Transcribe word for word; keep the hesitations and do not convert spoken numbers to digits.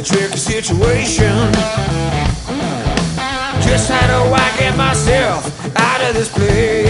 a tricky situation. Just how do I get myself out of this place?